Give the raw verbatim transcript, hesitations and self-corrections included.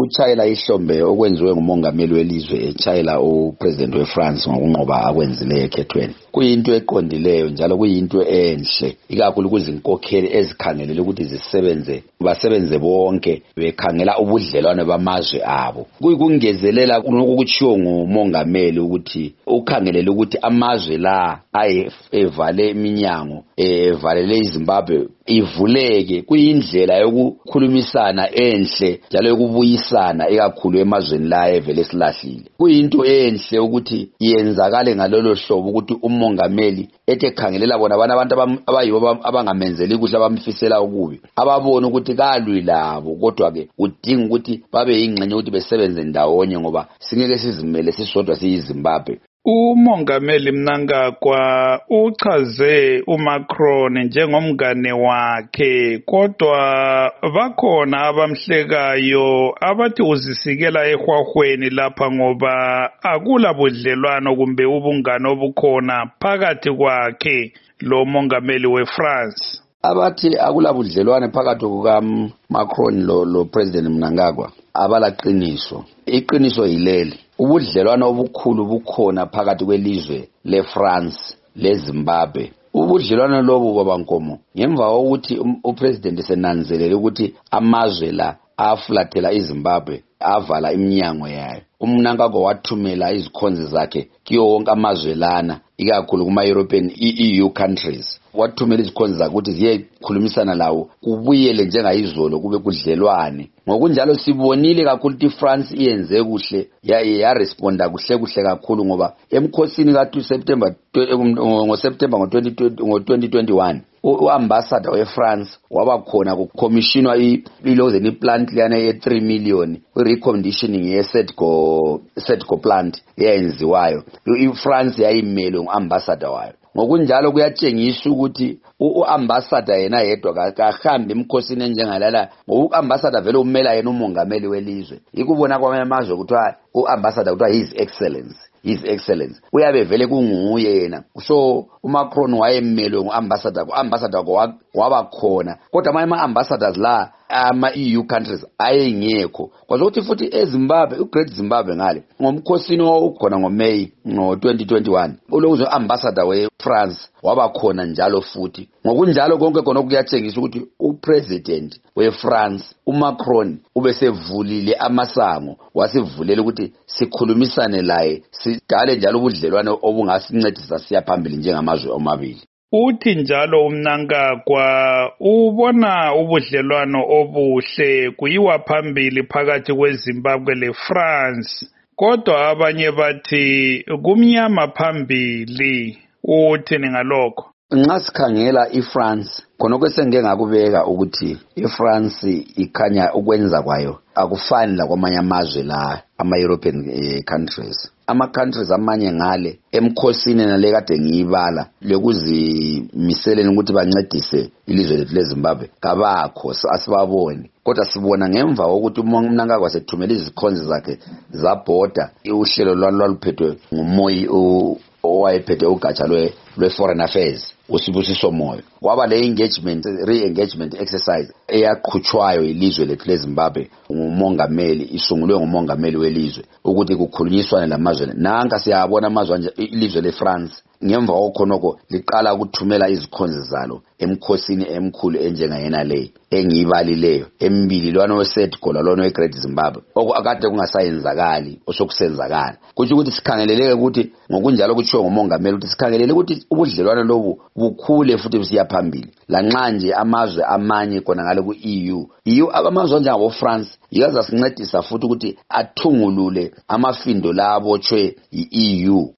ukutshayela ihlombe okwenziwe ngumongameli welizwe etshayela upresident weFrance ngokunqoba akwenzileyo ekhethweni kuyinto eqondileyo njalo kuyinto enhle ikakhulu kuzinkokheli ezikhangelele ukuthi zisebenze basebenze bonke bekhangela ubudlelwane bamazwe abo kuyikungezelela ukukutshiwo ngumongameli ukuthi ukhangelele ukuthi amazwe la ayevale iminyango evalele iZimbabwe ivuleke kuyindlela yokukhulumisana enhle njalo yokubuyisana ekakhulu emazweni la evele silahlile kuyinto enhle ukuthi yenzakale ngalolo hlobo ukuthi umongameli ethe khangelela bona abana abantu abayibo abangamenzeli kuhle abamfisela ukubi ababona ukuthi kalwi labo kodwa ke udinga ukuthi babe yingxenye ukuthi besebenze ndawonye ngoba singeke sizimele sisodwa siyiZimbabwe. Umongameli Mnangagwa uchaze uMacron njengomngane wakhe kodwa bakhona abamhlekayo abathi uzisikela ehwahweni lapha ngoba akula budlelwano kumbe ubungane obukhona phakathi kwakhe lo mongameli weFrance. Abathi akula budlelwane phakathi kuka Macron lo lo President Mnangagwa abalaqiniso iqiniso yileli ubudlelwano obukhulu bukhona phakathi kwelizwe leFrance leZimbabwe ubudlelwano lobu babankomo ngemva kokuthi upresident senanzelele ukuthi amazwe la afulathela iZimbabwe avala iminyango yayo uMnangagwa wathumela izikhonzi zakhe kiyo wonke amazwe lana ikakhulu kuma European E U countries wathumela izikhonzi zakhe ukuthi ziyekhulumisana lawo kubuyele njengayizolo kube kudlelwane ngokunjalo sibonile kakhulu ukuthi France iyenze kuhle yaye ya responda kuhle kuhle kakhulu ngoba emkhosini ka September ngo September ngo twenty twenty-one uambassador weFrance wabakhona kucommissionwa ilozen iplant lana ye three million reconditioning ye Setco Setco plant yenziwayo iFrance yayimele nguambassador wayo ngokunjalo kuyatshengisa ukuthi uambassador yena yedwa kahambe emkhosini enjengalala ngokuambassador vele umela yena umongameli welizwe ikubona kwamanye amazwe kuthiwa uambassador kuthiwa his excellence his excellence uyabe vele kunguye yena so uMacron wayemele nguambassador uambassador wabakhona kodwa amanye ama-ambassadors la ama-E U countries ayengekho kwazokuthi futhi eZimbabwe uGreat Zimbabwe ngale ngomkhosini okhona ngoMay ngo twenty twenty-one ulokuzo ambassador weFrance wabakhona njalo futhi ngokunjalo konke khona kuyatshengisa ukuthi upresident weFrance uMacron ubesevulile amasango wasivulela ukuthi sikhulumisane laye sidale njalo ubudlelwane obungasincedisa siya phambili njengamazwe omabili. Uthi njalo uMnangagwa ubona ubudlelwano obuhle kuyiwa phambili phakathi kweZimbabwe leFrance kodwa abanye bathi kumnyama phambili uthi ningalokho nxa sikhangela iFrance khona kwesengeke ngakubeka ukuthi iFrance ikhanya ukwenza kwayo akufani la kwamanye amazwe la ama-European eh, countries ama-countries amanye ngale emkhosini nale kade ngiyibala lekuzimiseleni ukuthi bancedise ilizwe lethu leZimbabwe kabakho asibaboni kodwa sibona ngemva kokuthi uMnangagwa sethumela izikhonzi zakhe zabhoda uhlelo lwaluphethwe ngumoyi owayephethe ugatsha lwe-foreign affairs uSibusiso Moyo kwaba le engagement re-engagement exercise eyaqhutshwayo ilizwe lethu leZimbabwe ngumongameli isungulwe ngumongameli welizwe ukuthi kukhulunyiswane lamazwe nanka siyabona amazwe ilizwe leFrance ngemva kokhonoko liqala ukuthumela izikhonzi zalo emkhosini emkhulu enjengayena le engiyibalileyo embili lwana weSetco lwana weGreat Zimbabwe okukade kungasayenzakali osokusenzakala kuthi ukuthi sikhangeleleke ukuthi ngokunjalo kutshiwo ngumongameli ukuthi sikhangelele ukuthi ubudlelwane lobu bukhule futhi siya phambili lanxa nje amazwe amanye khona ngale ku-E U E U amazwe njengabo France yaza sincedisa futhi ukuthi athungulule amafindo la abotshwe yi-E U